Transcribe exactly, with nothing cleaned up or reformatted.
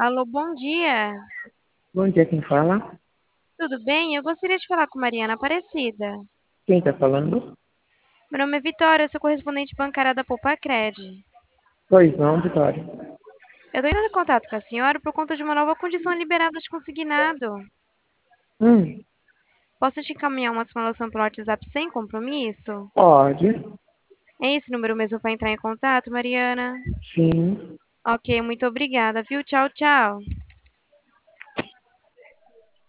Alô, bom dia. Bom dia, quem fala? Tudo bem? Eu gostaria de falar com Mariana Aparecida. Quem está falando? Meu nome é Vitória, eu sou correspondente bancária da Poupacred. Pois não, Vitória. Eu estou entrando em contato com a senhora por conta de uma nova condição liberada de consignado. Hum, Posso te encaminhar uma simulação pelo WhatsApp sem compromisso? pode, É esse número mesmo para entrar em contato, Mariana? sim. Ok, muito obrigada, viu? Tchau, tchau.